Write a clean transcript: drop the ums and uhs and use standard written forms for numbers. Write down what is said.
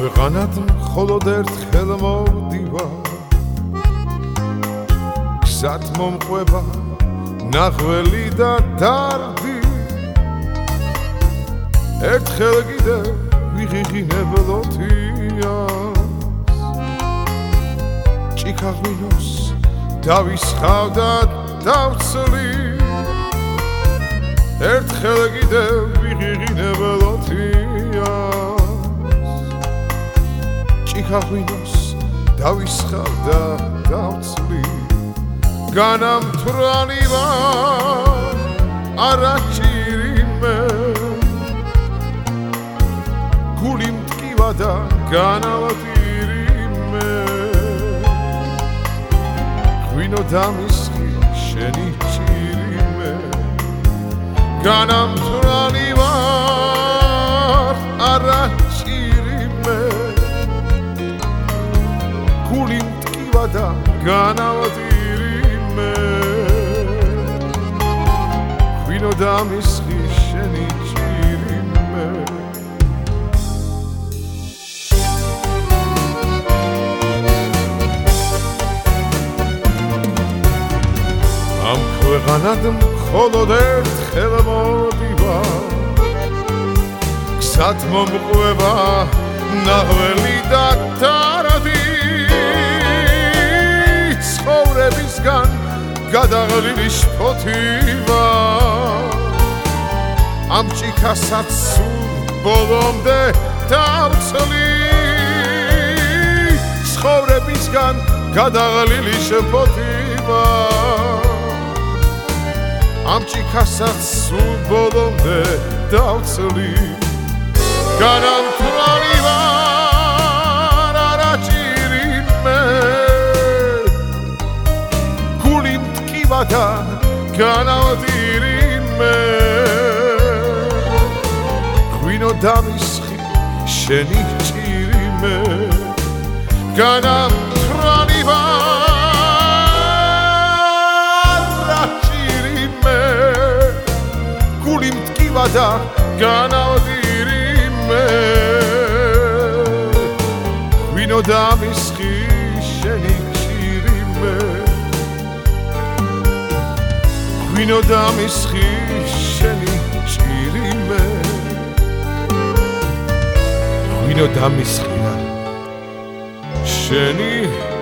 ქვეყანად მხოლოდ ერთხელ მოვდივარ გზად მომყვება ნაღველი და დარდი ერთხელ კიდევ ვიღიღინებ ლოთიას ჭიქაღმინოს დავისხავ და დავცლი ერთხელ კიდევ ვიღიღინებ ლოთიას ჭიქაღმინოს დავისხავ და დავცლი განამთვრალი ვარ არაჭირიმე გული მტკივა და განავადირიმე ღვინო დამისხი შენი ჭირიმე განამთვრალი ვარ არაჭირიმე გული მტკივა და განავადირიმე ღვინო დამისხი შენი ჭირიმე ამ ქვეყანად მხოლოდ ერთხელ მოვდივარ გზად მომყვება ნაღველი და დარდი ცხოვრებისგან გადაღლილი შფოთივა ამ ჭიქასაც სულ ბოლომდე დავცლი ცხოვრებისგან გადაღლილი შფოთივა ამ ჭიქასაც სულ ბოლომდე დავცლი განამთვრალი ვარ არაჭირიმე გული მტკივა და განავადირიმე ღვინო დამისხი შენი ჭირიმე განამთვრალი ვარ გული მტკივა და განავადირიმე ღვინო დამისხი შენი ჭირიმე ღვინო დამისხი შენი ჭირიმე ღვინო დამისხია შენი